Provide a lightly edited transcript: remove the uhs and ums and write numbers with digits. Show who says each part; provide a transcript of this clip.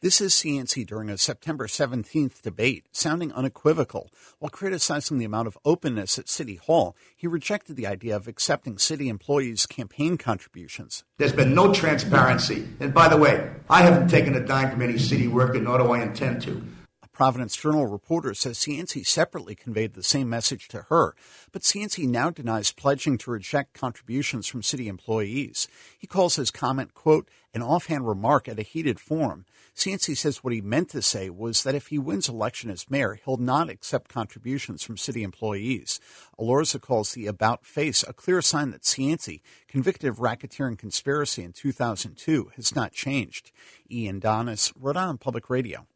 Speaker 1: This is Cianci during a September 17th debate, sounding unequivocal. While criticizing the amount of openness at City Hall, he rejected the idea of accepting city employees' campaign contributions.
Speaker 2: There's been no transparency. And by the way, I haven't taken a dime from any city worker, nor do I intend to.
Speaker 1: A Providence Journal reporter says Cianci separately conveyed the same message to her, but Cianci now denies pledging to reject contributions from city employees. He calls his comment, quote, an offhand remark at a heated forum. Cianci says what he meant to say was that if he wins election as mayor, he'll not accept contributions from city employees. Alorza calls the about face a clear sign that Cianci, convicted of racketeering conspiracy in 2002, has not changed. Ian Donis, Rhode Island Public Radio.